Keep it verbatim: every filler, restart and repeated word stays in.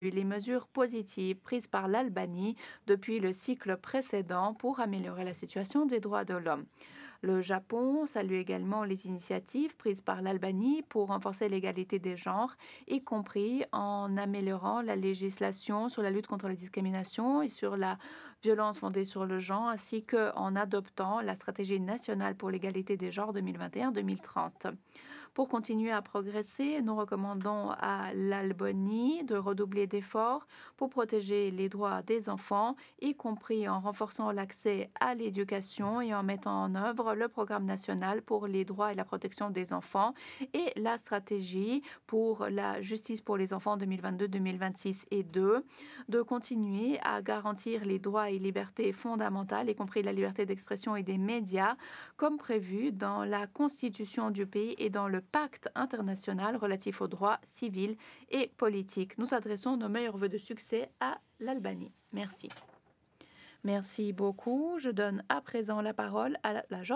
les mesures positives prises par l'Albanie depuis le cycle précédent pour améliorer la situation des droits de l'homme. Le Japon salue également les initiatives prises par l'Albanie pour renforcer l'égalité des genres, y compris en améliorant la législation sur la lutte contre la discrimination et sur la violence fondée sur le genre, ainsi qu'en adoptant la stratégie nationale pour l'égalité des genres deux mille vingt et un à deux mille trente. Pour continuer à progresser, nous recommandons à l'Albanie de redoubler d'efforts pour protéger les droits des enfants, y compris en renforçant l'accès à l'éducation et en mettant en œuvre le programme national pour les droits et la protection des enfants et la stratégie pour la justice pour les enfants deux mille vingt-deux à deux mille vingt-six et deux, de continuer à garantir les droits et libertés fondamentales, y compris la liberté d'expression et des médias, comme prévu dans la Constitution du pays et dans le Pacte international relatif aux droits civils et politiques. Nous adressons nos meilleurs vœux de succès à l'Albanie. Merci. Merci beaucoup. Je donne à présent la parole à la